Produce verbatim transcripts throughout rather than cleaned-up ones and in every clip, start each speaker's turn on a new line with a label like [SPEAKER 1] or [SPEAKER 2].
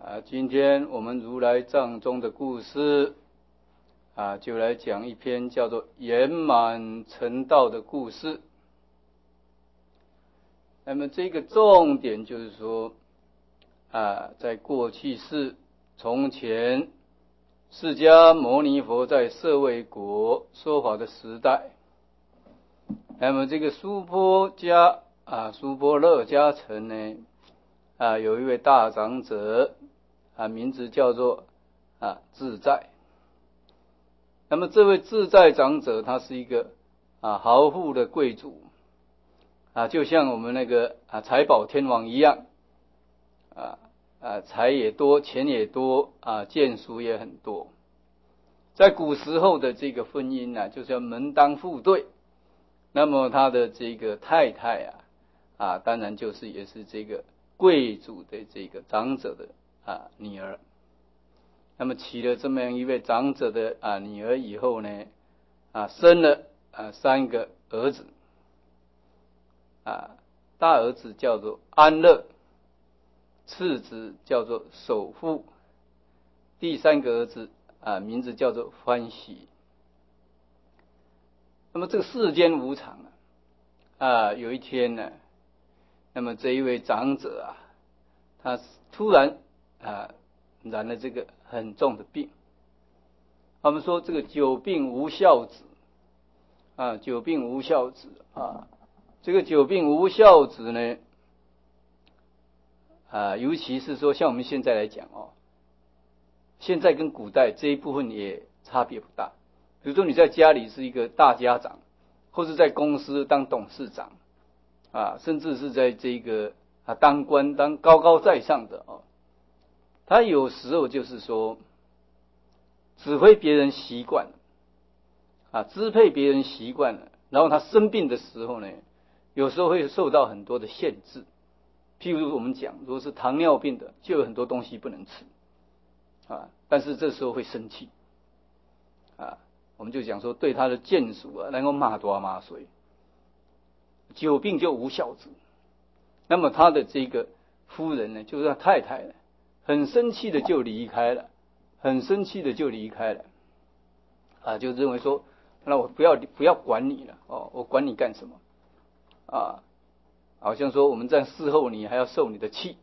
[SPEAKER 1] 啊，今天我们如来藏中的故事啊，就来讲一篇叫做圆满成道的故事。那么这个重点就是说啊，在过去世从前释迦牟尼佛在舍卫国说法的时代，那么这个苏波迦啊苏波勒迦城呢啊，有一位大长者啊，名字叫做啊自在。那么这位自在长者，他是一个啊豪富的贵族啊，就像我们那个啊财宝天王一样啊啊财也多，钱也多啊，眷属也很多。在古时候的这个婚姻呢、啊，就是要门当户对。那么他的这个太太啊啊，当然就是也是这个贵族的这个长者的啊女儿。那么娶了这么样一位长者的啊女儿以后呢，啊生了啊三个儿子，啊大儿子叫做安乐，次子叫做守护，第三个儿子啊名字叫做欢喜。那么这个世间无常啊，啊有一天呢，那么这一位长者啊，他突然啊染了这个很重的病。他们说这个久病无孝子啊，久病无孝子啊，这个久病无孝子呢啊，尤其是说像我们现在来讲哦，现在跟古代这一部分也差别不大。比如说你在家里是一个大家长，或是在公司当董事长啊，甚至是在这个啊当官当高高在上的哦，他有时候就是说指挥别人习惯了啊，支配别人习惯了，然后他生病的时候呢，有时候会受到很多的限制。譬如我们讲，如果是糖尿病的，就有很多东西不能吃啊，但是这时候会生气啊，我们就讲说对他的眷属啊，能够骂多骂谁，久病就无孝子。那么他的这个夫人呢，就是他太太呢，很生气的就离开了，很生气的就离开了啊，就认为说，那我不要不要管你了哦，我管你干什么啊？好像说我们在伺候你，还要受你的气。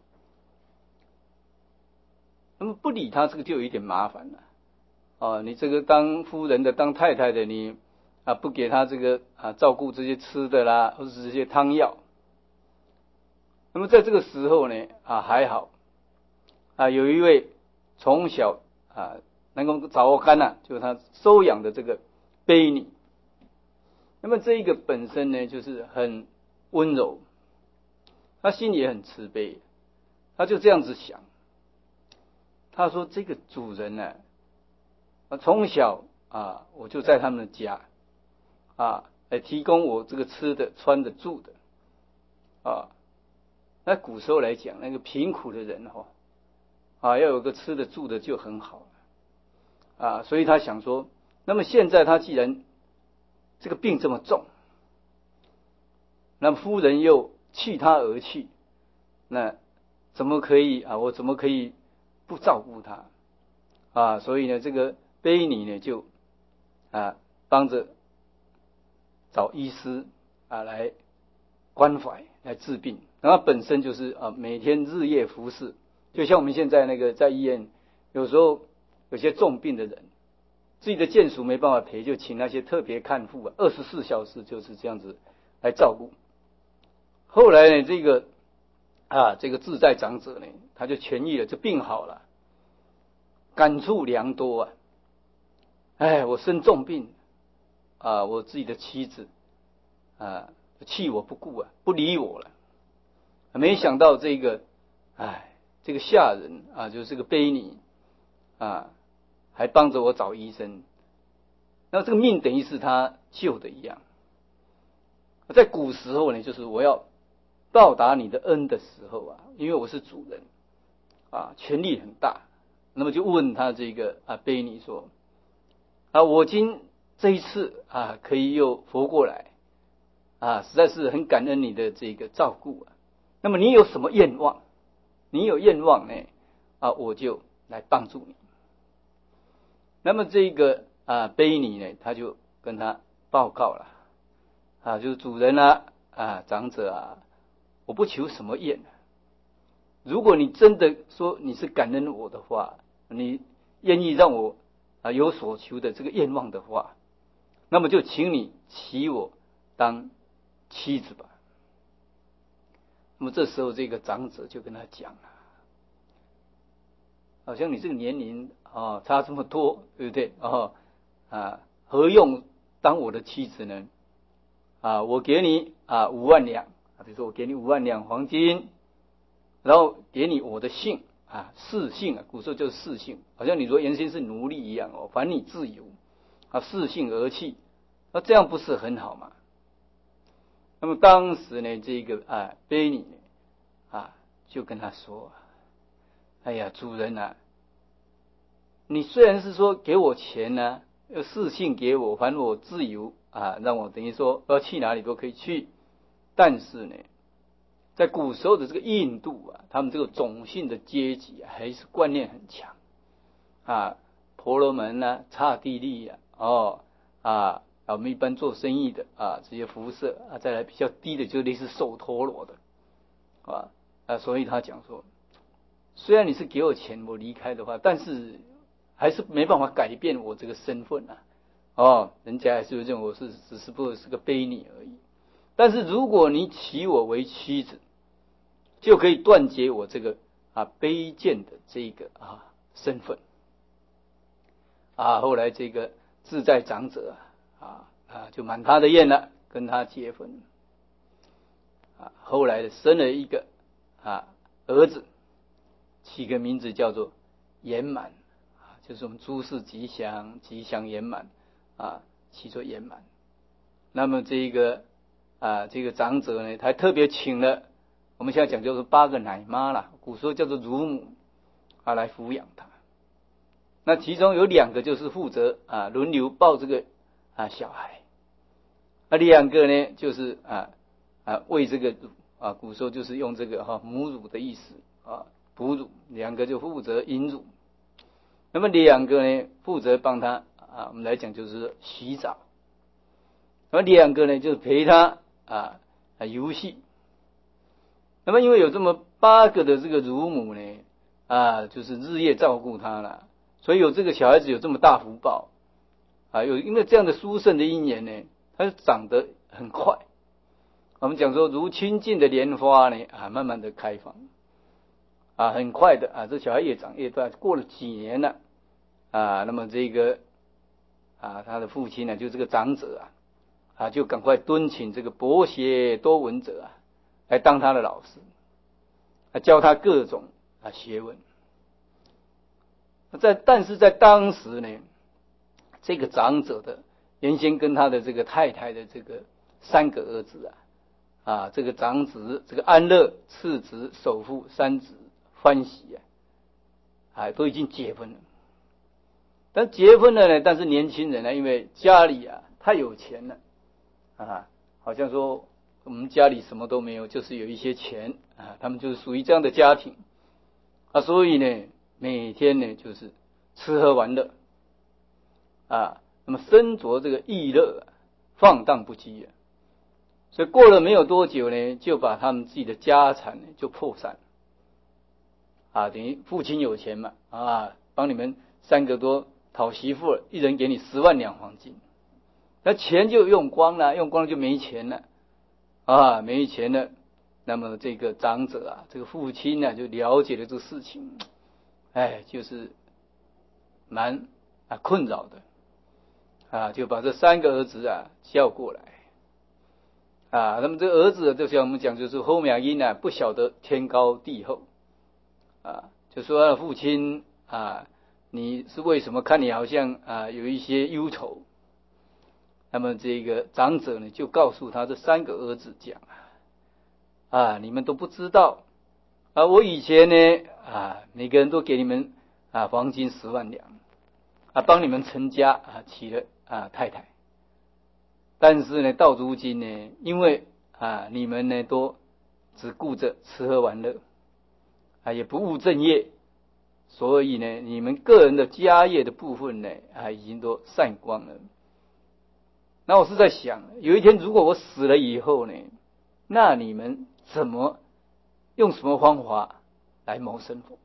[SPEAKER 1] 那么不理他，这个就有一点麻烦了啊！你这个当夫人的、当太太的，你啊不给他这个啊照顾这些吃的啦，或者是这些汤药。那么在这个时候呢啊还好啊，有一位从小啊能够找我干呐，就是他收养的这个婢女。那么这一个本身呢，就是很温柔，他心里也很慈悲，他就这样子想。他说：“这个主人呢、啊，从小啊我就在他们的家啊，来提供我这个吃的、穿的、住的啊。那古时候来讲，那个贫苦的人哈、哦、啊，要有个吃的、住的就很好啊。所以他想说，那么现在他既然这个病这么重，那么夫人又弃他而去，那怎么可以啊？我怎么可以不照顾他啊？所以呢，这个婢女呢就啊帮着找医师啊来关怀来治病，然后本身就是啊每天日夜服侍，就像我们现在那个在医院，有时候有些重病的人，自己的眷属没办法陪，就请那些特别看护啊，二十四小时就是这样子来照顾。后来呢，这个啊这个自在长者呢，他就痊愈了，这病好了，感触良多啊！哎，我生重病啊，我自己的妻子啊弃我不顾啊，不理我了。没想到这个，哎，这个下人啊，就是这个婢女啊，还帮着我找医生。那这个命等于是他救的一样。在古时候呢，就是我要报答你的恩的时候啊，因为我是主人啊，权力很大，那么就问他这个啊婢女说啊，我今这一次啊可以又活过来啊，实在是很感恩你的这个照顾啊。那么你有什么愿望？你有愿望呢啊，我就来帮助你。那么这个啊卑尼呢，他就跟他报告了啊，就是主人啊啊长者啊，我不求什么愿，如果你真的说你是感恩我的话，你愿意让我啊有所求的这个愿望的话，那么就请你娶我当妻子吧。那么这时候这个长者就跟他讲了，好像你这个年龄啊差这么多，对不对？哦啊，何用当我的妻子呢？啊，我给你啊五万两，比如说我给你五万两黄金，然后给你我的姓啊，世姓啊，古时候就是世姓，好像你说原先是奴隶一样哦，还你自由啊，世姓而弃，那这样不是很好吗？那么当时呢，这个啊卑尼呢啊就跟他说，哎呀，主人啊，你虽然是说给我钱呢、啊，要世姓给我，还我自由啊，让我等于说要去哪里都可以去，但是呢，在古时候的这个印度啊，他们这个种姓的阶级啊，还是观念很强啊，婆罗门啊、刹帝利啊，哦啊，我们一般做生意的啊，这些服饰啊，再来比较低的，就类似首陀罗的啊啊，所以他讲说，虽然你是给我钱，我离开的话，但是还是没办法改变我这个身份啊，哦，人家还是认为我是只是不过是个卑尼而已。但是如果你娶我为妻子，就可以断绝我这个啊卑贱的这个啊身份啊。后来这个自在长者啊啊就满他的愿了，跟他结婚啊。后来生了一个啊儿子，起个名字叫做圆满啊，就是我们诸事吉祥，吉祥圆满啊，起作圆满。那么这个啊这个长者呢，他特别请了。我们现在讲就是八个奶妈啦，古时候叫做乳母啊，来抚养他。那其中有两个就是负责啊轮流抱这个啊小孩，那两个呢就是啊啊喂这个啊古时候就是用这个哈、啊、母乳的意思啊哺乳，两个就负责饮乳。那么两个呢负责帮他啊我们来讲就是洗澡，那么两个呢就是陪他啊啊游戏。那么因为有这么八个的这个乳母呢，啊，就是日夜照顾他了，所以有这个小孩子有这么大福报啊。有因为这样的殊胜的因缘呢，他就长得很快。我们讲说如清净的莲花呢，啊，慢慢的开放，啊，很快的啊，这小孩越长越大，过了几年了啊，那么这个啊，他的父亲呢，就这个长者啊，啊，就赶快敦请这个博学多闻者啊。来当他的老师，啊，教他各种啊学问。在但是在当时呢，这个长者的原先跟他的这个太太的这个三个儿子啊，啊，这个长子、这个安乐、次子、首富、三子欢喜啊，啊，都已经结婚了。但结婚了呢，但是年轻人呢，因为家里啊太有钱了啊，好像说。我们家里什么都没有，就是有一些钱啊，他们就是属于这样的家庭啊，所以呢，每天呢就是吃喝玩乐啊，那么身着这个逸乐，放荡不羁啊，所以过了没有多久呢，就把他们自己的家产呢就破产啊，等于父亲有钱嘛啊，帮你们三个多讨媳妇了，一人给你十万两黄金，那钱就用光了，用光了就没钱了。啊，没钱了，那么这个长者啊，这个父亲呢、啊，就了解了这个事情，哎，就是蛮啊困扰的，啊，就把这三个儿子啊叫过来，啊，那么这个儿子就像我们讲，就是后面因啊不晓得天高地厚，啊，就说他的父亲啊，你是为什么？看你好像啊有一些忧愁。那么这个长者呢，就告诉他这三个儿子讲啊，你们都不知道啊，我以前呢啊，每个人都给你们啊黄金十万两啊，帮你们成家啊，娶了啊太太。但是呢，到如今呢，因为啊你们呢都只顾着吃喝玩乐啊，也不务正业所以呢，你们个人的家业的部分呢，啊，已经都散光了。那我是在想，有一天如果我死了以后呢，那你们怎么用什么方法来谋生活？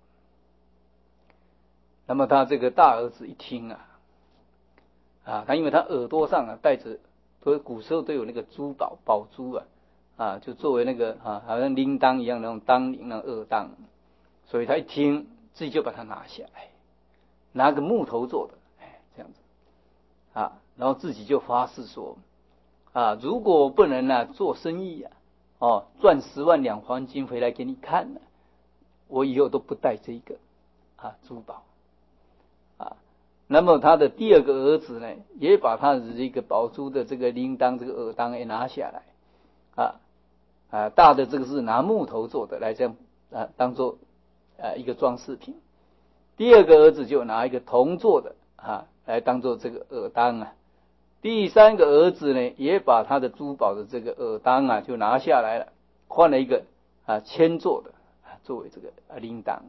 [SPEAKER 1] 那么他这个大儿子一听啊，啊，他因为他耳朵上啊戴着，都古时候都有那个珠宝宝珠啊，啊，就作为那个啊，好像铃铛一样的那种当铃那种二当，所以他一听，自己就把它拿下来，拿个木头做的，哎，这样子啊，然后自己就发誓说，啊，如果我不能啊做生意啊，哦，赚十万两黄金回来给你看呢，我以后都不带这个啊珠宝。啊，那么他的第二个儿子呢，也把他的这个宝珠的这个铃铛、这个耳当也拿下来，啊啊，大的这个是拿木头做的，来这样啊当做啊一个装饰品。第二个儿子就拿一个铜做的啊来当做这个耳当啊。第三个儿子呢，也把他的珠宝的这个耳当啊就拿下来了，换了一个啊铅做的啊作为这个啊铃铛。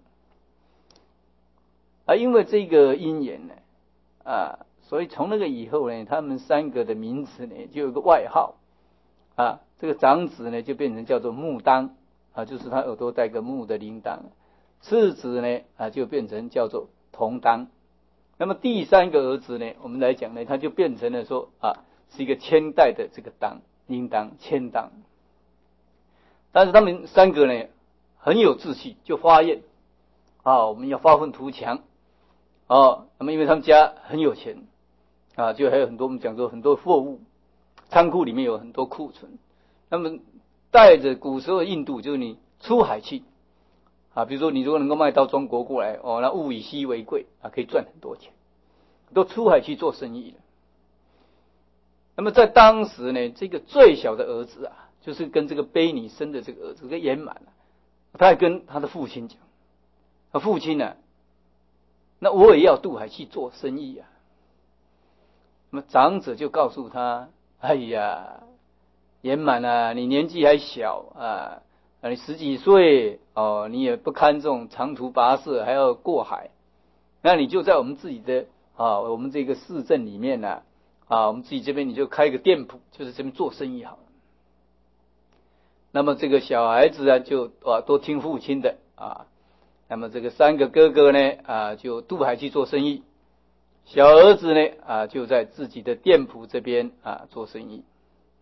[SPEAKER 1] 啊，因为这个因缘呢，啊，所以从那个以后呢，他们三个的名字呢就有个外号，啊，这个长子呢就变成叫做木当，啊，就是他耳朵戴个木的铃铛；次子呢啊就变成叫做铜当。那么第三个儿子呢，我们来讲呢，他就变成了说啊是一个铅带的这个当铃铛铅当。但是他们三个呢很有志气，就发愿啊我们要发愤图强。哦，那么因为他们家很有钱啊，就还有很多我们讲说很多货物，仓库里面有很多库存。那么带着古时候的印度，就是你出海去啊，比如说你如果能够卖到中国过来，哦，那物以稀为贵啊，可以赚很多钱，都出海去做生意了。那么在当时呢，这个最小的儿子啊，就是跟这个卑尼生的这个儿子，这个圆满啊，他还跟他的父亲讲，他父亲呢、啊。那我也要渡海去做生意啊。那么长者就告诉他：“哎呀，圆满啊，你年纪还小啊，你十几岁哦，你也不堪这种长途跋涉，还要过海，那你就在我们自己的啊，我们这个市镇里面呢 啊, 啊，我们自己这边你就开个店铺，就是这边做生意好了。”那么这个小孩子啊，就啊都听父亲的啊。那么这个三个哥哥呢，啊，就渡海去做生意；小儿子呢，啊，就在自己的店铺这边啊做生意。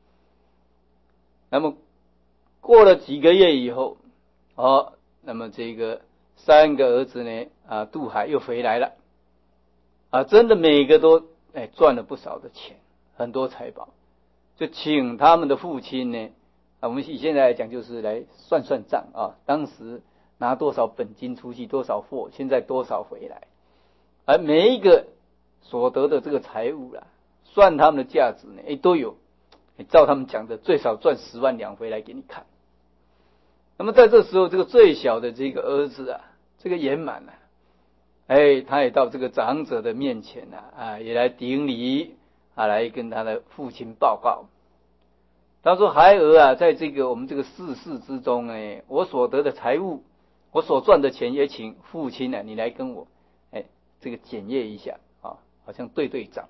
[SPEAKER 1] 那么过了几个月以后，哦，那么这个三个儿子呢，啊，渡海又回来了，啊，真的每个都哎赚了不少的钱，很多财宝，就请他们的父亲呢，啊，我们以现在来讲就是来算算账啊，当时。拿多少本金出去，多少货，现在多少回来，而每一个所得的这个财物啦，算他们的价值呢，哎，都有，照他们讲的，最少赚十万两回来给你看。那么在这时候，这个最小的这个儿子啊，这个圆满啊，哎，他也到这个长者的面前啊，啊，也来顶礼啊，来跟他的父亲报告。他说：“孩儿啊，在这个我们这个世事之中，哎，我所得的财物。”我所赚的钱也请父亲呢、啊，你来跟我，哎，这个检验一下啊，好像对对账。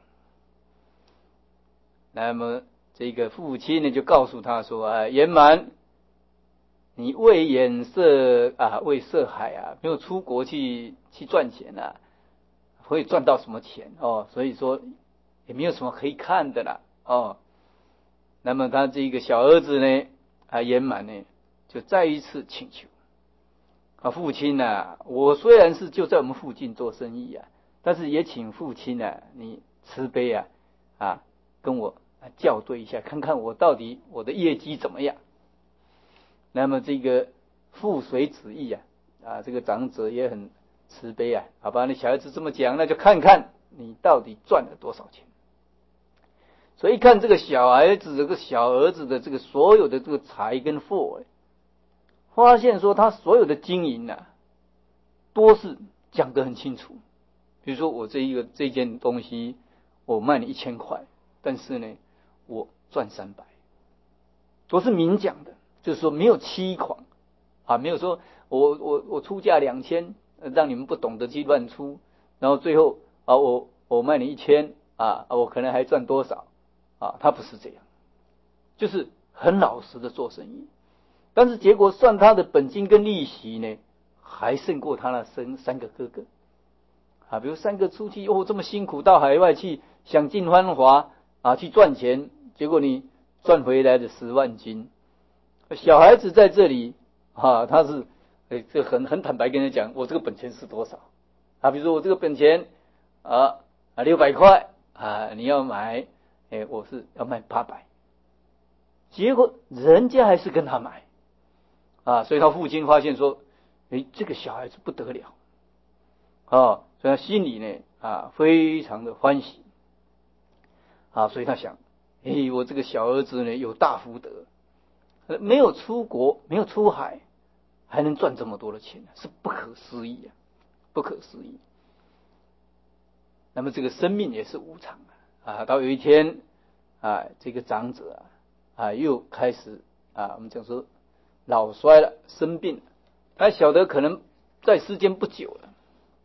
[SPEAKER 1] 那么这个父亲呢，就告诉他说：“啊，圆满，你为眼色啊，为色海啊，没有出国去去赚钱啊，会赚到什么钱哦？所以说也没有什么可以看的啦哦。那么他这个小儿子呢，啊，圆满呢，就再一次请求。”啊，父亲啊，我虽然是就在我们附近做生意啊，但是也请父亲啊，你慈悲啊，啊，跟我校对一下，看看我到底我的业绩怎么样。那么这个父随子意啊，啊，这个长者也很慈悲啊，好吧，你小孩子这么讲，那就看看你到底赚了多少钱。所以看这个小孩子，这个小儿子的这个所有的这个财跟货，发现说他所有的经营啊，多是讲得很清楚。比如说我这一个这件东西，我卖你一千块，但是呢，我赚三百，都是明讲的，就是说没有欺谎啊，没有说我我我出价两千让你们不懂得去乱出，然后最后啊，我我卖你一千啊，我可能还赚多少啊？他不是这样，就是很老实的做生意，但是结果算他的本金跟利息呢，还胜过他那生三个哥哥啊。比如三个出去哦，这么辛苦到海外去享尽芳华啊，去赚钱，结果你赚回来的十万金。小孩子在这里啊，他是哎，这很很坦白跟你讲，我这个本钱是多少啊？比如说我这个本钱啊啊六百块啊，你要买，哎，我是要卖八百，结果人家还是跟他买啊，所以他父亲发现说，哎，这个小孩子不得了啊，所以他心里呢啊非常的欢喜啊，所以他想，哎，我这个小儿子呢有大福德，没有出国，没有出海，还能赚这么多的钱，是不可思议啊，不可思议。那么这个生命也是无常啊，啊到有一天啊，这个长者啊啊又开始啊，我们讲说老衰了，生病了，他晓得可能在世间不久了，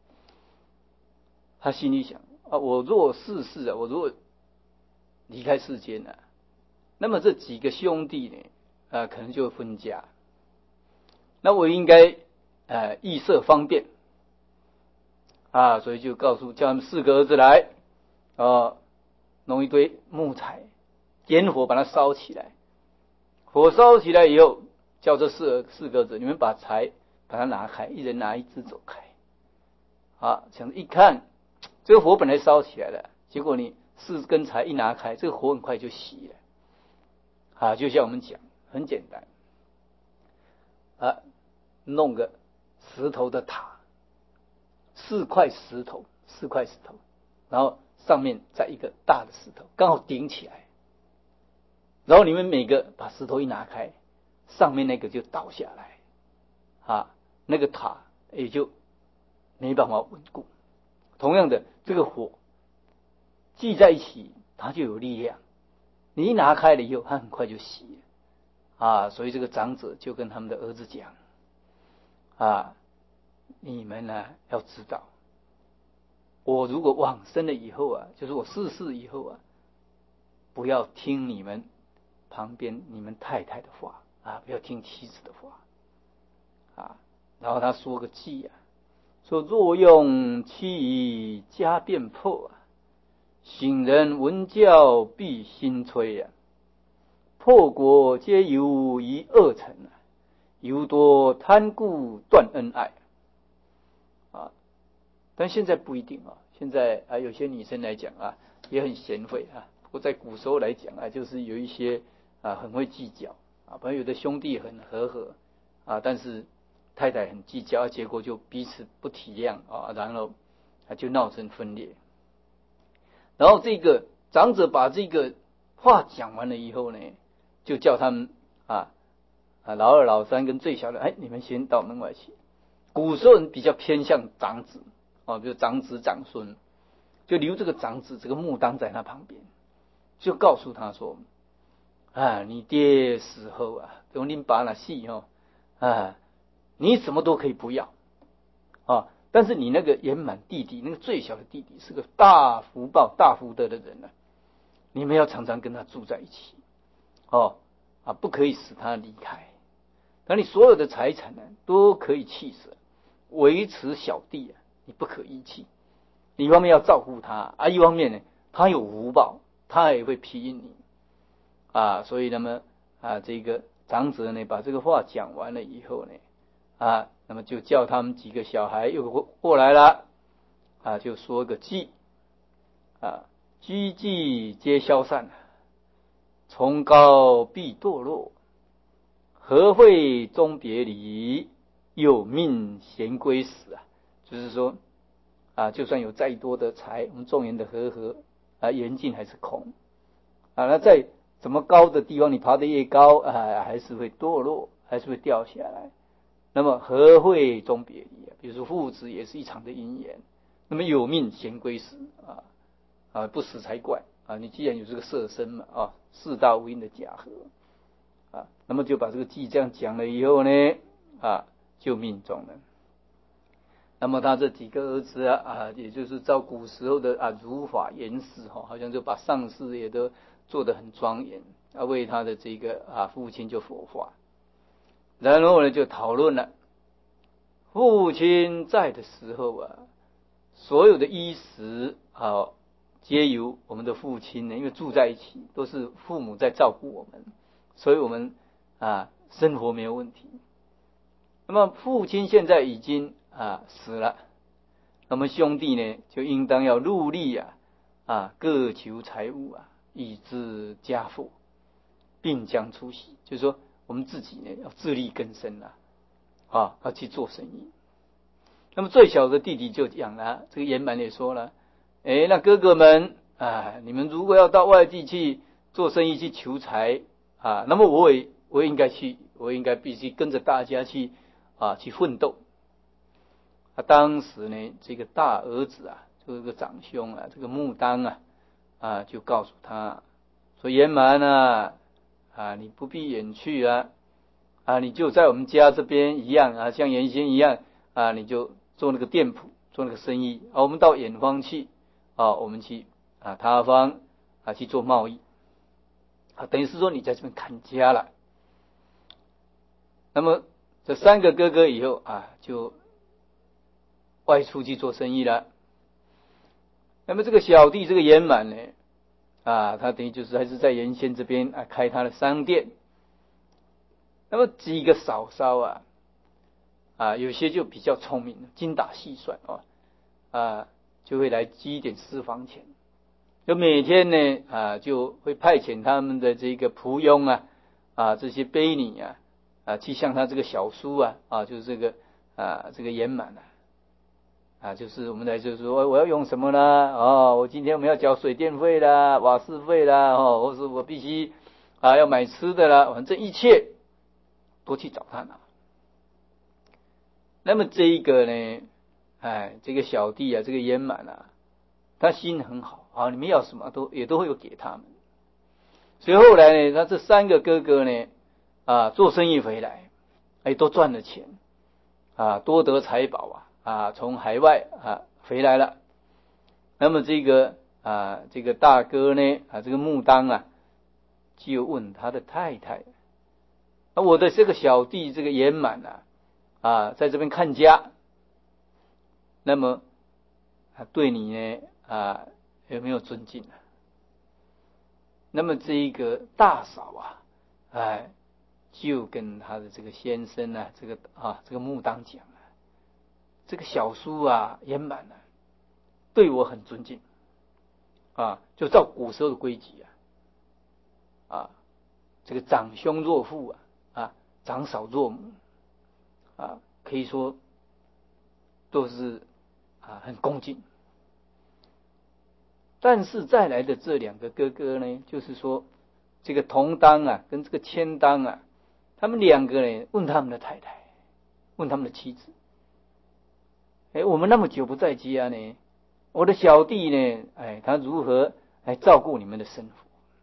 [SPEAKER 1] 他心里想啊，我若逝世啊，我如果离开世间啊，那么这几个兄弟呢，啊可能就会分家，那我应该呃议设方便啊，所以就告诉叫他们四个儿子来啊，弄一堆木材，点火把它烧起来，火烧起来以后，叫这四四个儿子，你们把柴把它拿开，一人拿一支走开。啊，想着一看，这个火本来烧起来了，结果你四根柴一拿开，这个火很快就熄了。啊，就像我们讲，很简单啊，弄个石头的塔，四块石头，四块石头，然后上面再一个大的石头，刚好顶起来。然后你们每个把石头一拿开，上面那个就倒下来，啊，那个塔也就没办法稳固。同样的，这个火聚在一起，它就有力量。你一拿开了以后，它很快就熄了啊。所以这个长者就跟他们的儿子讲啊，你们呢要知道，我如果往生了以后啊，就是我逝世以后啊，不要听你们旁边你们太太的话啊，不要听妻子的话啊。然后他说个计啊，说若用妻家变破啊，行人闻教必心摧啊，破国皆由于恶臣啊，犹多贪故断恩爱啊。但现在不一定啊，现在啊有些女生来讲啊也很贤惠啊，不过在古时候来讲啊，就是有一些啊很会计较啊，朋友有的兄弟很和和啊，但是太太很计较，结果就彼此不体谅啊，然后啊就闹成分裂。然后这个长者把这个话讲完了以后呢，就叫他们啊啊老二、老三跟最小的，哎，你们先到门外去。古时候人比较偏向长子啊，比如长子、长孙，就留这个长子这个木当在他旁边，就告诉他说：啊，你爹死后啊，等你把那戏哦啊，你什么都可以不要啊，但是你那个圆满弟弟，那个最小的弟弟是个大福报、大福德的人呢、啊，你们要常常跟他住在一起哦啊，不可以使他离开。那你所有的财产呢，都可以弃舍，维持小弟啊，你不可遗弃。你一方面要照顾他啊，一方面呢，他有福报，他也会庇荫你啊。所以那么啊，这个长者呢，把这个话讲完了以后呢，啊，那么就叫他们几个小孩又过来了啊，就说个计啊，居计皆消散，崇高必堕落。和会终别离，有命咸归死啊！就是说啊，就算有再多的财，我们众人的和合啊，缘尽还是空啊。那在怎么高的地方，你爬得越高啊，还是会堕落，还是会掉下来。那么和会终别离啊，比如说父子也是一场的姻缘。那么有命咸归死啊啊，不死才怪啊！你既然有这个色身嘛啊，四大无因的假合。啊，那么就把这个计这样讲了以后呢，啊，就命中了。 那么他这几个儿子啊啊，也就是照古时候的啊儒法严饰哈，好像就把丧事也都做得很庄严啊，为他的这个啊父亲就火化。然后呢，就讨论了父亲在的时候啊，所有的衣食啊，皆由我们的父亲呢，因为住在一起，都是父母在照顾我们，所以我们啊生活没有问题。那么父亲现在已经啊死了，那么兄弟呢就应当要努力啊啊各求财物啊，以资家父，并将出息。就是说我们自己呢要自力更生啊，啊要去做生意。那么最小的弟弟就讲了，这个圆满也说了，哎，那哥哥们啊，你们如果要到外地去做生意去求财啊，那么我也我也应该去，我应该必须跟着大家去啊去奋斗。啊，当时呢，这个大儿子啊，就是个长兄啊，这个木当啊啊，就告诉他说：“圆满啊啊，你不必远去啊啊，你就在我们家这边一样啊，像原先一样啊，你就做那个店铺，做那个生意啊。我们到远方去啊，我们去啊他方啊去做贸易啊，等于是说你在这边看家了。那么这三个哥哥以后啊，就外出去做生意了。那么这个小弟这个圆满呢，啊，他等于就是还是在原先这边啊开他的商店。那么几个嫂嫂啊，啊，有些就比较聪明，精打细算啊，啊，就会来积一点私房钱。就每天呢，啊，就会派遣他们的这个仆佣啊，啊，这些婢女啊，啊，去向他这个小叔啊，啊，就是这个啊，这个圆满啊。啊，就是我们来就是说，我要用什么呢？哦，我今天我们要缴水电费啦、瓦斯费啦，哦，或是我必须啊要买吃的啦，反正一切都去找他拿。那么这一个呢，哎，这个小弟啊，这个圆满啊，他心很好啊，你们要什么都也都会有给他们。所以后来呢，他这三个哥哥呢，啊，做生意回来，哎，都赚了钱啊，多得财宝啊。啊，从海外啊回来了。那么这个啊，这个大哥呢啊，这个木当啊，就问他的太太：“啊，我的这个小弟这个圆满啊，啊，在这边看家，那么啊，对你呢啊有没有尊敬啊？”那么这一个大嫂啊，哎，就跟他的这个先生啊，这个啊这个木当讲。这个小叔啊，圆满啊，对我很尊敬啊，就照古时候的规矩啊，啊，这个长兄若父啊，啊，长嫂若母啊，可以说都是啊很恭敬。但是再来的这两个哥哥呢，就是说这个同当啊，跟这个谦当啊，他们两个呢，问他们的太太，问他们的妻子。哎，我们那么久不在家呢，我的小弟呢，哎，他如何来照顾你们的生活？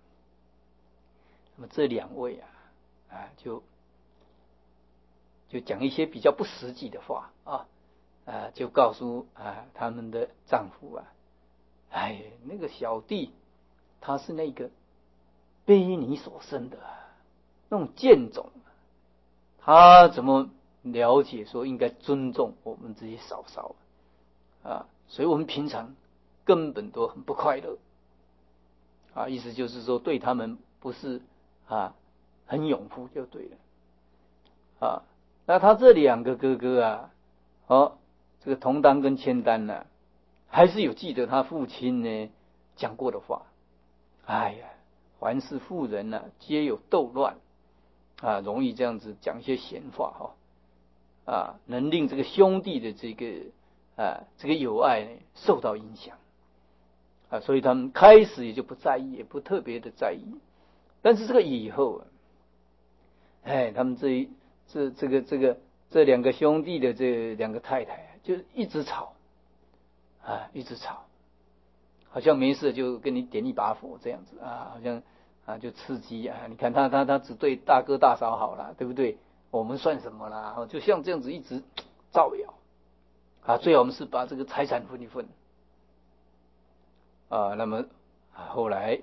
[SPEAKER 1] 那么这两位啊，啊，就就讲一些比较不实际的话啊，啊，就告诉啊他们的丈夫啊，哎，那个小弟他是那个婢女所生的那种贱种，他怎么了解说应该尊重我们这些嫂嫂啊？所以我们平常根本都很不快乐啊，意思就是说对他们不是啊很拥护就对了啊。那他这两个哥哥啊，哦，这个同当跟谦当呢、啊，还是有记得他父亲呢讲过的话。哎呀，凡是妇人呢、啊，皆有斗乱啊，容易这样子讲一些闲话哈、哦、啊，能令这个兄弟的这个啊这个友爱呢受到影响啊，所以他们开始也就不在意，也不特别的在意。但是这个以后啊，哎，他们这一这这个这个这两个兄弟的这两个太太就一直吵啊，一直吵，好像没事就跟你点一把火这样子啊，好像啊就刺激啊，你看他他他只对大哥大嫂好了，对不对？我们算什么啦？就像这样子一直造谣啊，最好我们是把这个财产分一分啊。那么啊，后来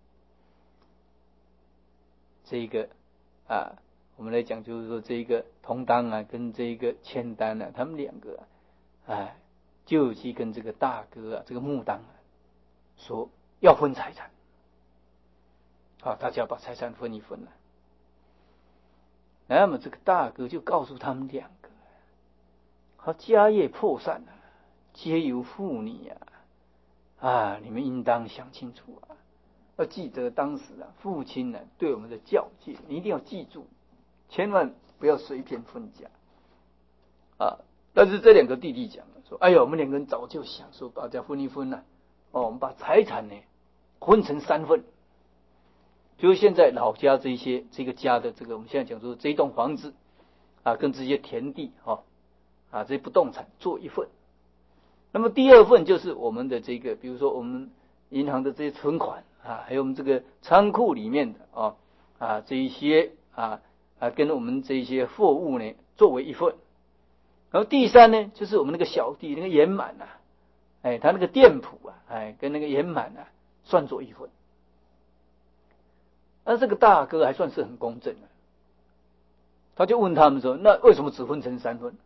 [SPEAKER 1] 这个啊，我们来讲就是说，这个同当啊，跟这个签单啊，他们两个啊，哎，就去跟这个大哥啊，这个木当啊，说要分财产啊，大家把财产分一分了。那么这个大哥就告诉他们两个，他家业破散了，皆由妇女啊，啊，你们应当想清楚啊，要记得当时啊，父亲呢对我们的教诫，你一定要记住，千万不要随便分家啊。但是这两个弟弟讲了，说，哎呀，我们两个人早就想说把家分一分了，哦，我们把财产呢分成三份。就是现在老家这些这个家的这个，我们现在讲说这一栋房子啊，跟这些田地哈啊这些不动产做一份。那么第二份就是我们的这个，比如说我们银行的这些存款啊，还有我们这个仓库里面的啊啊这一些啊啊跟我们这一些货物呢作为一份。然后第三呢，就是我们那个小弟那个圆满呐，哎，他那个店铺啊，哎，跟那个圆满啊算作一份。那这个大哥还算是很公正的，他就问他们说：“那为什么只分成三份？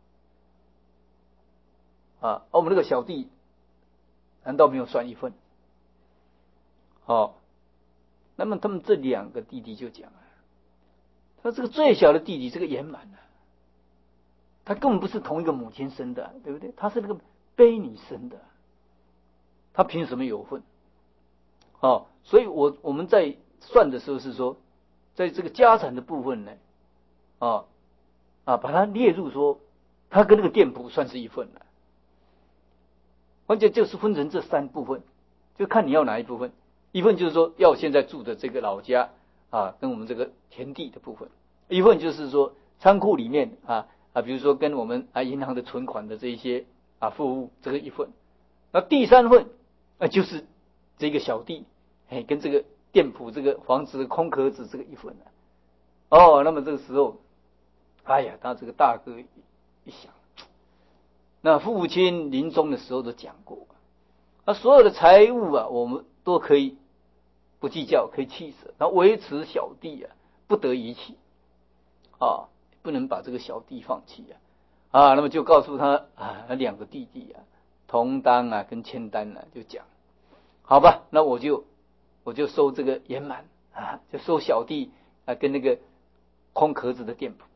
[SPEAKER 1] 啊，我们那个小弟难道没有算一份？”哦，那么他们这两个弟弟就讲啊，他这个最小的弟弟这个圆满啊，他根本不是同一个母亲生的，对不对？他是那个卑女生的，他凭什么有份？哦，所以我我们在算的时候是说，在这个家产的部分呢，啊啊，把它列入说，它跟那个店铺算是一份了。关键就是分成这三部分，就看你要哪一部分。一份就是说要现在住的这个老家啊，跟我们这个田地的部分；一份就是说仓库里面啊啊，比如说跟我们啊银行的存款的这一些啊货物，这个一份。那第三份啊就是这个小弟，哎，跟这个店铺这个房子的空壳子这个一份了。哦，那么这个时候，哎呀，他这个大哥一想，那父亲临终的时候都讲过，那所有的财物啊，我们都可以不计较，可以弃舍，那维持小弟啊，不得遗弃啊，不能把这个小弟放弃啊啊，那么就告诉他啊，那两个弟弟啊，同当啊跟签单啊，就讲，好吧，那我就我就收这个圆满啊，就收小弟啊跟那个空壳子的店铺。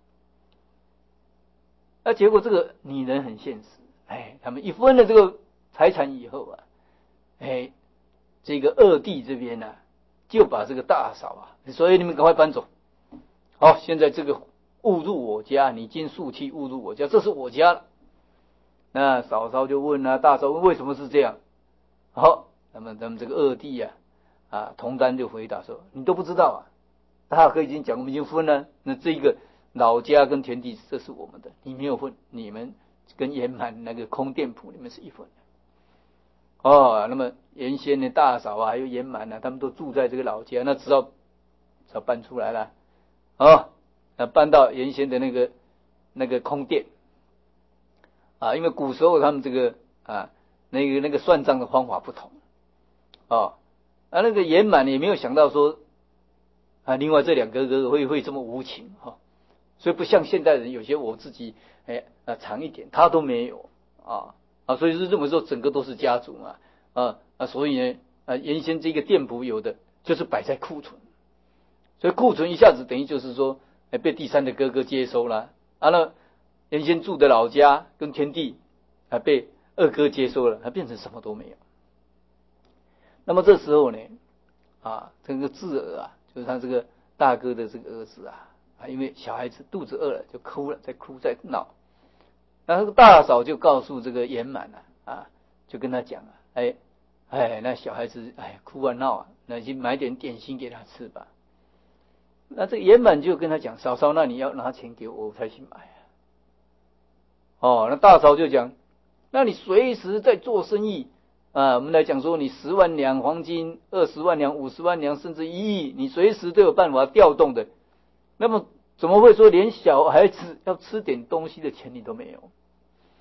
[SPEAKER 1] 那结果这个女人很现实，哎，他们一分了这个财产以后啊，哎，这个二弟这边呢、啊，就把这个大嫂啊，所以你们赶快搬走。好，现在这个误入我家，你经宿契误入我家，这是我家了。那嫂嫂就问啊，大嫂问为什么是这样？好，那么咱们这个二弟啊，啊，同担就回答说，你都不知道啊，大哥已经讲我们已经分了，那这个老家跟田地这是我们的，你没有分，你们跟圆满那个空店铺你们是一分的。哦，那么原先的大嫂啊，还有圆满啊，他们都住在这个老家，那只好只好搬出来了，哦，那搬到原先的那个那个空店啊，因为古时候他们这个啊那个那个算账的方法不同，哦，啊那个圆满也没有想到说啊，另外这两个哥哥会会这么无情哈、哦，所以不像现代人，有些我自己哎啊长一点，他都没有啊。啊，所以是这么说，整个都是家族嘛，啊啊，所以呢，啊，原先这个店铺有的就是摆在库存，所以库存一下子等于就是说，哎，被第三的哥哥接收了，啊，那原先住的老家跟田地，啊，被二哥接收了，他变成什么都没有。那么这时候呢，啊，这个智儿啊，就是他这个大哥的这个儿子啊，啊，因为小孩子肚子饿了就哭了，在哭在闹。那这个大嫂就告诉这个圆满了啊，就跟他讲啊，哎哎，那小孩子哎哭啊闹啊，那就买点点心给他吃吧。那这个圆满就跟他讲，嫂嫂，那你要拿钱给我，我才去买啊。哦，那大嫂就讲，那你随时在做生意啊，我们来讲说，你十万两黄金、二十万两、五十万两，甚至一亿，你随时都有办法调动的。那么怎么会说连小孩子要吃点东西的钱你都没有？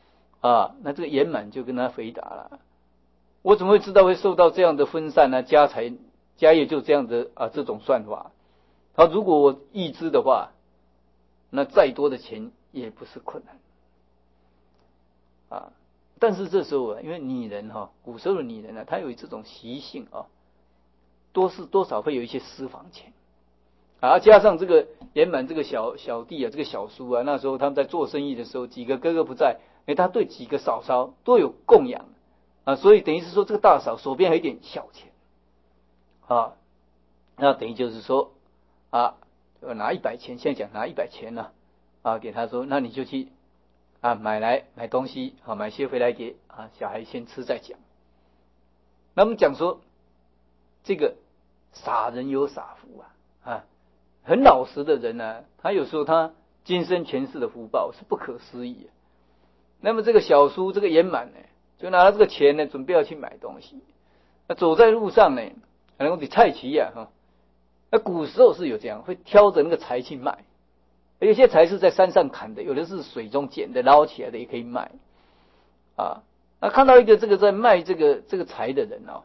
[SPEAKER 1] 啊，那这个圆满就跟他回答了：我怎么会知道会受到这样的分散呢？家财家业就这样的啊，这种算法。他如果我预知的话，那再多的钱也不是困难啊。但是这时候啊，因为女人哈、啊，古时候的女人呢、啊，她有这种习性啊，多是多少会有一些私房钱啊，加上这个圆满这个小小弟啊，这个小叔啊，那时候他们在做生意的时候，几个哥哥不在，哎，他对几个嫂嫂都有供养啊，所以等于是说这个大嫂手边还有一点小钱啊，那等于就是说啊，拿一百钱，现在讲拿一百钱呢啊，给他说，那你就去啊买来买东西啊，买些回来给啊小孩先吃再讲。那我们讲说这个傻人有傻福啊啊，很老实的人呢、啊，他有时候他今生前世的福报是不可思议的。那么这个小叔这个圆满呢，就拿了这个钱呢，准备要去买东西。那走在路上呢，可能得菜奇呀哈。那古时候是有这样，会挑着那个柴去卖。有些柴是在山上砍的，有的是水中捡的，捞起来的也可以卖。啊，那看到一个这个在卖这个这个柴的人哦，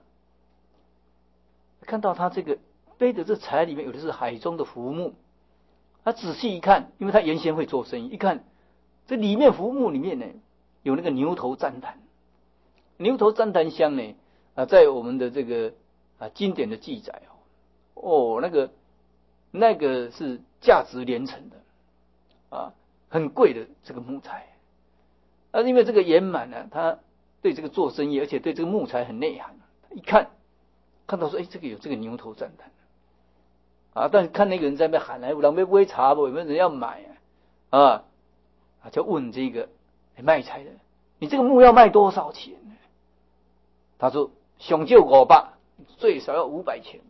[SPEAKER 1] 看到他这个背的这柴里面有的是海中的浮木，他仔细一看，因为他原先会做生意，一看这里面浮木里面呢有那个牛头旃檀，牛头旃檀香呢啊，在我们的这个啊经典的记载哦，哦那个那个是价值连城的啊，很贵的这个木材。啊，因为这个圆满呢，他对这个做生意，而且对这个木材很内行，一看看到说，哎，这个有这个牛头旃檀啊，但是看那个人在那边喊来，有人要买茶不？有没有人要买啊？啊，就问这个卖柴的，你这个木要卖多少钱呢？他说，上少五百，最少要五百钱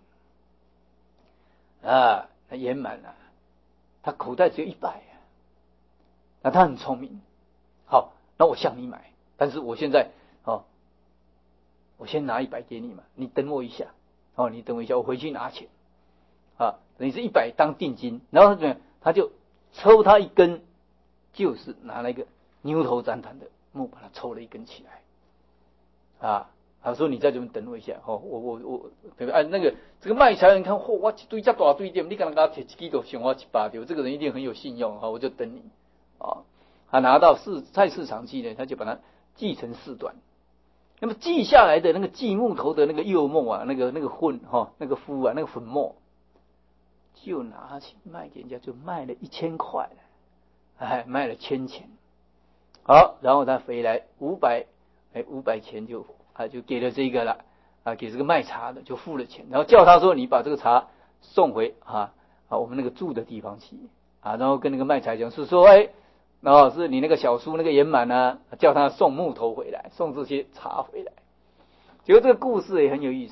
[SPEAKER 1] 啊。他圆满了，他口袋只有一百啊，那他很聪明，好。那我向你买，但是我现在哦，我先拿一百给你嘛，你等我一下，哦，你等我一下，我回去拿钱，啊，等于是一百当定金，然后呢，他就抽他一根，就是拿那个牛头旃檀的木，把它抽了一根起来，啊，他说你在这边等我一下，哦，我我我，对不对？啊，那个这个卖柴人看，嚯、哦，我一堆这大堆点，你刚刚给我提一支就想我一百条，这个人一定很有信用，哈，我就等你，啊。他拿到市菜市场去呢，他就把它锯成四段。那么锯下来的那个锯木头的那个柚末啊，那个那个混哈、哦，那个麸啊，那个粉末，就拿去卖给人家，就卖了一千块，哎，卖了千钱。好，然后他回来五百，哎，五百钱就啊就给了这个了啊，给这个卖茶的就付了钱，然后叫他说你把这个茶送回啊啊我们那个住的地方去啊，然后跟那个卖茶讲是说，哎。哦，是你那个小叔那个圆满呢，叫他送木头回来，送这些茶回来。结果这个故事也很有意思，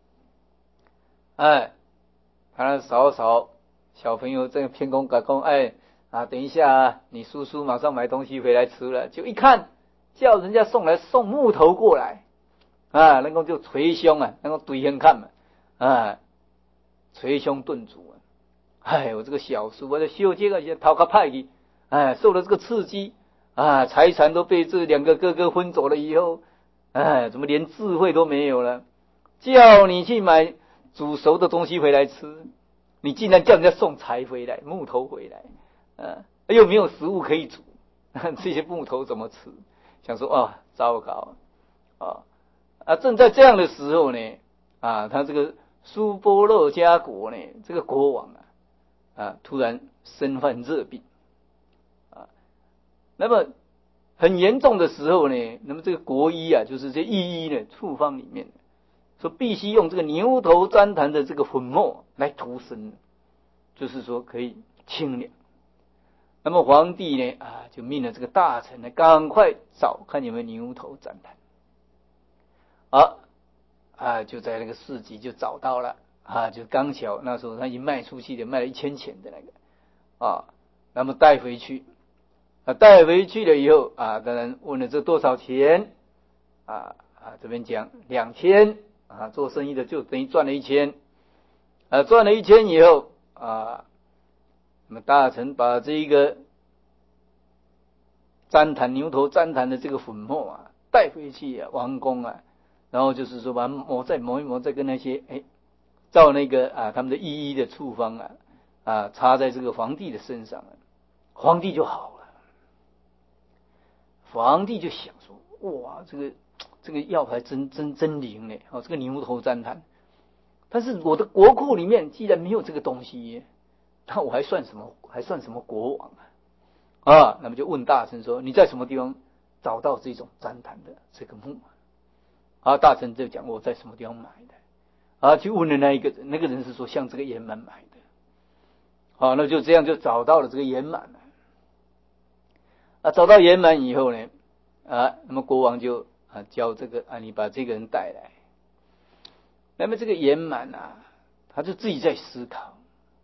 [SPEAKER 1] 哎，他嫂嫂小朋友这个偏公改公，哎啊，等一下啊，你叔叔马上买东西回来吃了，就一看叫人家送来送木头过来，啊，那个就捶胸啊，那个对人看嘛，啊，捶胸顿足啊，哎，我这个小叔，我的修这个也讨个派去。哎，受了这个刺激啊，财产都被这两个哥哥分走了以后，哎，怎么连智慧都没有了？叫你去买煮熟的东西回来吃，你竟然叫人家送柴回来、木头回来，啊，又没有食物可以煮，这些木头怎么吃？想说啊，糟糕啊啊！正在这样的时候呢，啊，他这个苏波勒加国呢，这个国王啊，啊，突然身患热病。那么很严重的时候呢，那么这个国医啊，就是这医医呢，处方里面说必须用这个牛头旃檀的这个粉末来涂身，就是说可以清凉。那么皇帝呢啊，就命了这个大臣呢，赶快找看有没有牛头旃檀。啊啊，就在那个市集就找到了啊，就刚巧那时候他已经卖出去的，卖了一千钱的那个啊，那么带回去。啊，带回去了以后啊，当然问了这多少钱啊啊，这边讲两千啊，做生意的就等于赚了一千，啊，赚了一千以后啊，那么大臣把这一个旃檀牛头旃檀的这个粉末啊，带回去啊王宫啊，然后就是说把它磨再磨一磨，再跟那些哎照那个啊他们的一一的处方啊啊插在这个皇帝的身上，皇帝就好了。皇帝就想说，哇，这个这个药还真真真灵呢，哦，这个牛头旃檀。但是我的国库里面既然没有这个东西，那我还算什么？还算什么国王啊？啊，那么就问大臣说：“你在什么地方找到这种旃檀的这个木？”啊，大臣就讲我在什么地方买的。啊，去问了那一个人，那个人是说向这个严满买的。好，那就这样就找到了这个严满了。啊，找到严满以后呢，啊，那么国王就啊叫这个啊，你把这个人带来。那么这个严满啊，他就自己在思考，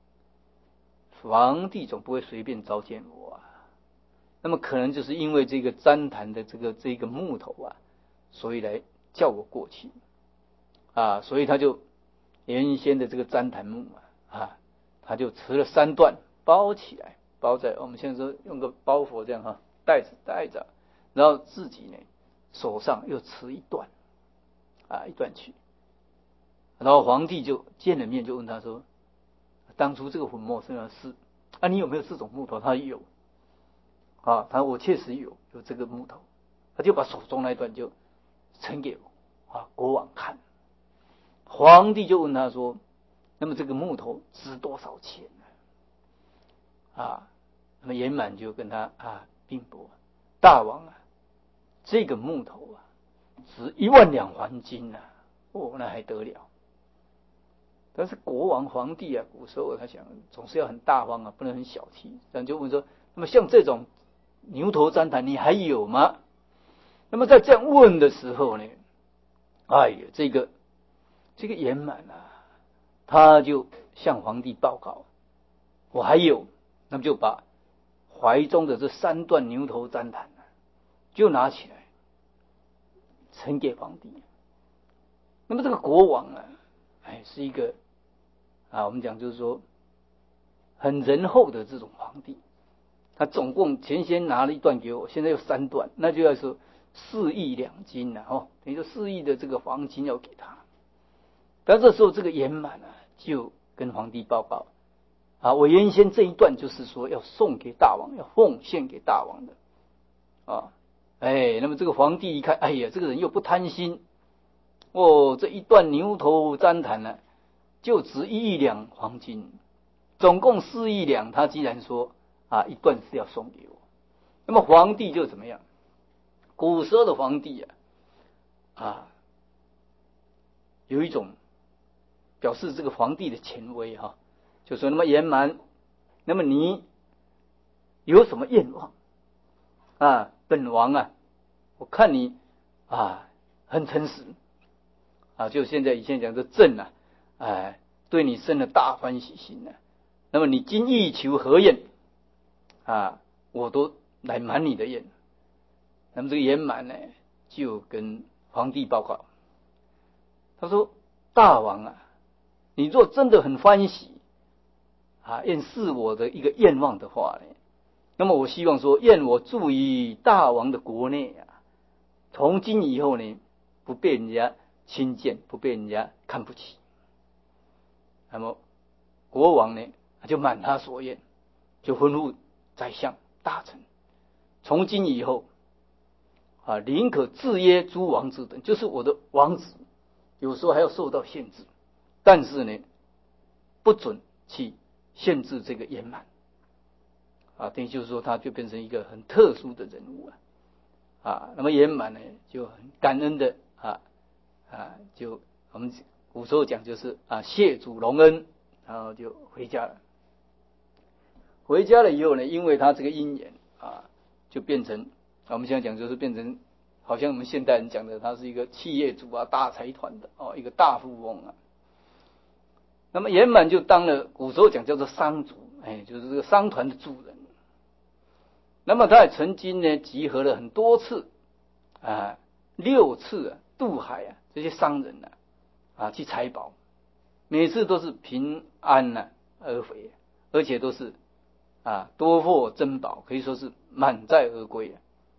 [SPEAKER 1] 皇帝总不会随便召见我啊。那么可能就是因为这个旃檀的这个这个木头啊，所以来叫我过去啊，所以他就原先的这个旃檀木啊，啊，他就持了三段包起来，包在我们现在说用个包袱这样哈，袋子带着，然后自己呢手上又持一段啊一段去。然后皇帝就见了面，就问他说：“当初这个粉末身上是啊，你有没有这种木头？”他有啊，他我确实有有这个木头，他就把手中那一段就呈给我啊国王看。皇帝就问他说：“那么这个木头值多少钱呢？”啊，那么严满就跟他啊并驳：“大王啊，这个木头啊值一万两黄金啊！哦，那还得了？”但是国王皇帝啊，古时候他想总是要很大方啊，不能很小气。然后就问说：“那么像这种牛头旃檀，你还有吗？”那么在这样问的时候呢，哎呀，这个这个严满啊，他就向皇帝报告：“我还有。”那么就把怀中的这三段牛头旃檀啊，就拿起来呈给皇帝。那么这个国王啊，哎，是一个啊，我们讲就是说很仁厚的这种皇帝。他总共前先拿了一段给我，现在有三段，那就要说四亿两金了哦，等于说四亿的这个黄金要给他。但这时候这个严满啊，就跟皇帝报告啊，我原先这一段就是说要送给大王，要奉献给大王的啊。哎，那么这个皇帝一看，哎呀，这个人又不贪心。哦，这一段牛头旃檀呢，就值一亿两黄金，总共四亿两。他既然说啊，一段是要送给我，那么皇帝就怎么样？古时候的皇帝啊，啊，有一种表示这个皇帝的权威哈、啊，就说那么严满，那么你有什么愿望啊？本王啊，我看你啊很诚实。啊，就现在以前讲的朕啊，哎，对你生了大欢喜心呢、啊。那么你今欲求何愿啊？我都来满你的愿。那么这个严满呢，就跟皇帝报告，他说：“大王啊，你若真的很欢喜啊，愿是我的一个愿望的话呢，那么我希望说，愿我住于大王的国内啊，从今以后呢，不被人家轻贱，不被人家看不起。”那么国王呢，就满他所愿，就吩咐宰相大臣，从今以后啊，宁可制约诸王子等，就是我的王子，有时候还要受到限制，但是呢，不准去限制这个严满啊，等于就是说，他就变成一个很特殊的人物啊。啊，那么严满呢，就很感恩的啊啊，就我们古时候讲就是啊，谢主隆恩，然后就回家了。回家了以后呢，因为他这个姻缘啊，就变成我们现在讲就是变成，好像我们现代人讲的，他是一个企业主啊，大财团的哦，一个大富翁啊。那么严满就当了古时候讲叫做商主，哎，就是这个商团的主人。那么他也曾经呢，集合了很多次啊，六次啊，渡海啊，这些商人啊，啊去采宝，每次都是平安啊而回，而且都是啊多获珍宝，可以说是满载而归啊。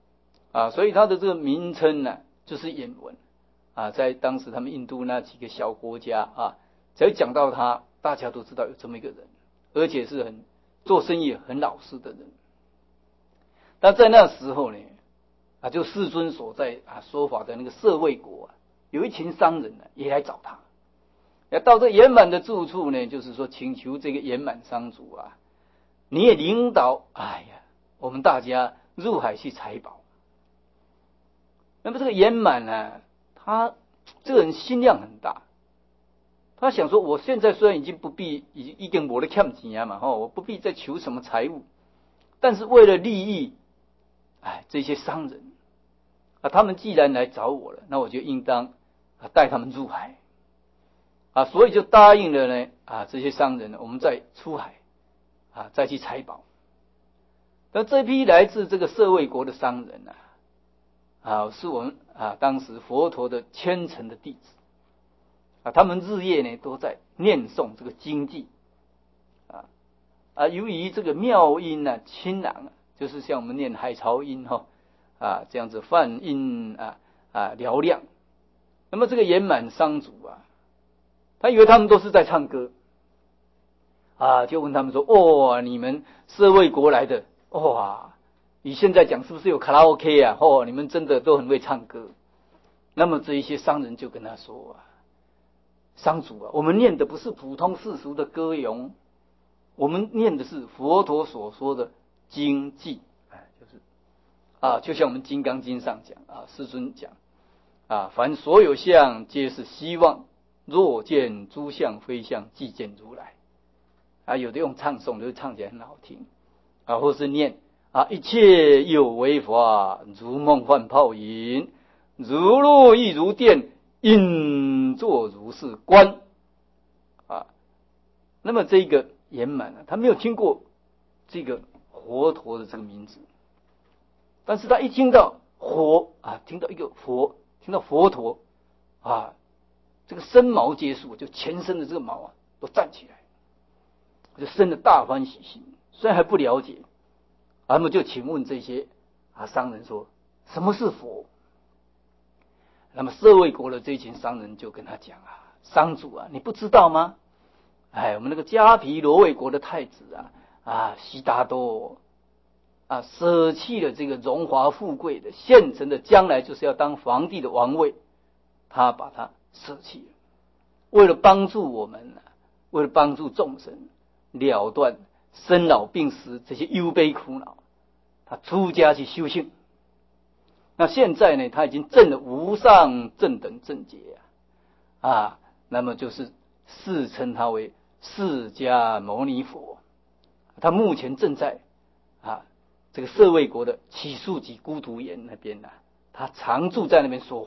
[SPEAKER 1] 啊，所以他的这个名称呢，就是眼文啊，在当时他们印度那几个小国家啊，只要讲到他，大家都知道有这么一个人，而且是很做生意很老实的人。但在那时候呢，啊，就世尊所在啊说法的那个舍卫国啊，有一群商人呢、啊、也来找他，要到这圆满的住处呢，就是说请求这个圆满商主啊，你也领导，哎呀，我们大家入海去采宝。那么这个圆满呢，他这个人心量很大，他想说，我现在虽然已经不必，已经已经没了欠钱啊嘛，哈，我不必再求什么财物，但是为了利益，哎，这些商人啊，他们既然来找我了，那我就应当啊带他们入海啊，所以就答应了呢啊，这些商人呢，我们再出海啊，再去采宝。那这批来自这个舍卫国的商人啊。啊，是我们啊当时佛陀的虔诚的弟子啊，他们日夜呢都在念诵这个经偈啊啊，由于这个妙音呢、啊、清朗啊，就是像我们念海潮音哈啊这样子梵音啊啊嘹亮。那么这个圆满商主啊，他以为他们都是在唱歌啊，就问他们说：“哦，你们舍卫国来的哇？”你现在讲是不是有卡拉 OK 啊？哦，你们真的都很会唱歌。那么这一些商人就跟他说啊，商主啊，我们念的不是普通世俗的歌咏，我们念的是佛陀所说的经偈，哎，就是啊，就像我们《金刚经》上讲啊，世尊讲啊，凡所有相，皆是希望，若见诸相非相，即见如来。啊，有的用唱诵，就唱起来很好听啊，或是念。啊，一切有为法，如梦幻泡影，如露亦如电，应作如是观。啊，那么这个圆满啊，他没有听过这个佛陀的这个名字，但是他一听到佛啊，听到一个佛，听到佛陀啊，这个身毛皆竖，就全身的这个毛啊都站起来，就生了大欢喜心。虽然还不了解。他们就请问这些啊商人说，什么是佛？那么舍卫国的这群商人就跟他讲啊，商主啊，你不知道吗？哎，我们那个迦毗罗卫国的太子啊啊悉达多啊，舍弃了这个荣华富贵的现成的，将来就是要当皇帝的王位，他把它舍弃了，为了帮助我们，为了帮助众生了断生老病死这些忧悲苦恼。他出家去修行，那现在呢，他已经证了无上正等正觉啊，啊，那么就是世称他为释迦牟尼佛。他目前正在啊这个舍卫国的祇树给孤独园那边呢、啊，他常住在那边说法。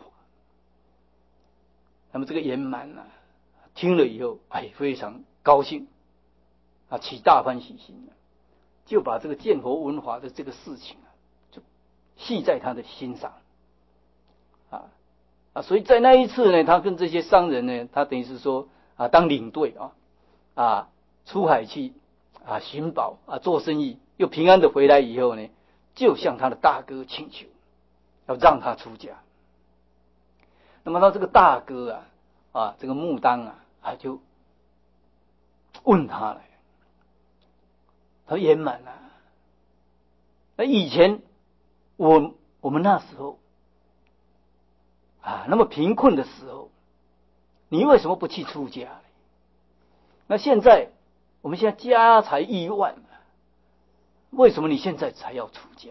[SPEAKER 1] 那么这个圆满呢、啊，听了以后，哎，非常高兴啊，起大欢喜心了。就把这个见佛闻法的这个事情啊，就系在他的心上啊啊，所以在那一次呢，他跟这些商人呢，他等于是说啊，当领队啊啊，出海去啊寻宝啊做生意，又平安的回来以后呢，就向他的大哥请求，要让他出家。那么他这个大哥啊啊，这个木当啊啊，就问他了。他圆满了、啊。那以前我我们那时候啊，那么贫困的时候，你为什么不去出家呢？那现在我们现在家财亿万，为什么你现在才要出家？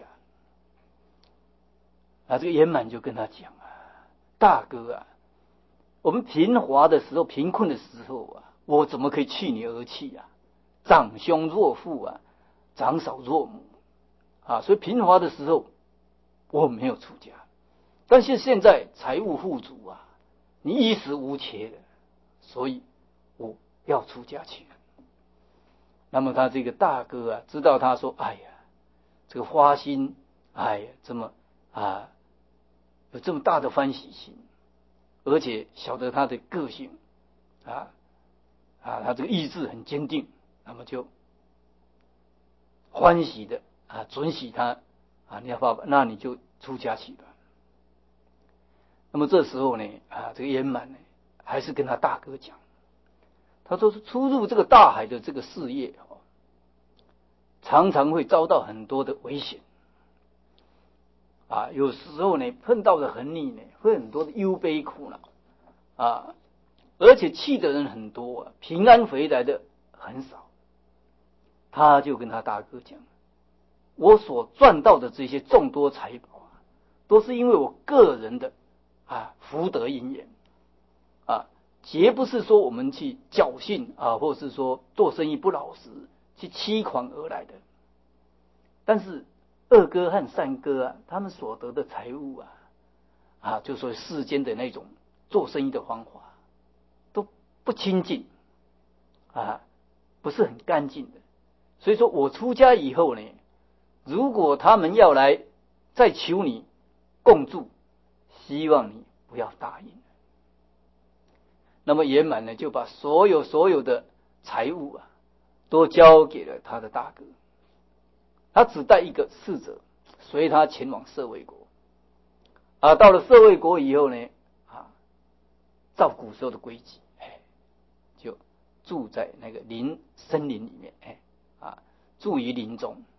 [SPEAKER 1] 啊，这个圆满就跟他讲啊，大哥啊，我们贫乏的时候、贫困的时候啊，我怎么可以弃你而去啊？长兄若父啊，长嫂若母啊，所以贫乏的时候我没有出家，但是现在财务富足啊，你衣食无缺的，所以我要出家去。那么他这个大哥啊，知道他说，哎呀，这个花心，哎呀，这么啊有这么大的欢喜心，而且晓得他的个性啊啊，他这个意志很坚定，那么就欢喜的啊准许他啊，你要爸爸，那你就出家去吧。那么这时候呢，啊，这个圆满呢，还是跟他大哥讲，他说是出入这个大海的这个事业哦，常常会遭到很多的危险，啊，有时候呢碰到的横逆呢，会很多的忧悲苦恼，啊，而且去的人很多啊，平安回来的很少。他就跟他大哥讲，我所赚到的这些众多财宝啊，都是因为我个人的啊福德因缘啊，绝不是说我们去侥幸啊，或是说做生意不老实去欺狂而来的。但是二哥和三哥啊，他们所得的财物啊，啊，就说世间的那种做生意的方法都不清净啊，不是很干净的。所以说我出家以后呢，如果他们要来再求你共住，希望你不要答应。那么圆满呢，就把所有所有的财物啊，都交给了他的大哥。他只带一个侍者，随他前往舍卫国。啊，到了舍卫国以后呢，啊，照古时候的规矩，哎，就住在那个林森林里面，哎，啊，住于林中。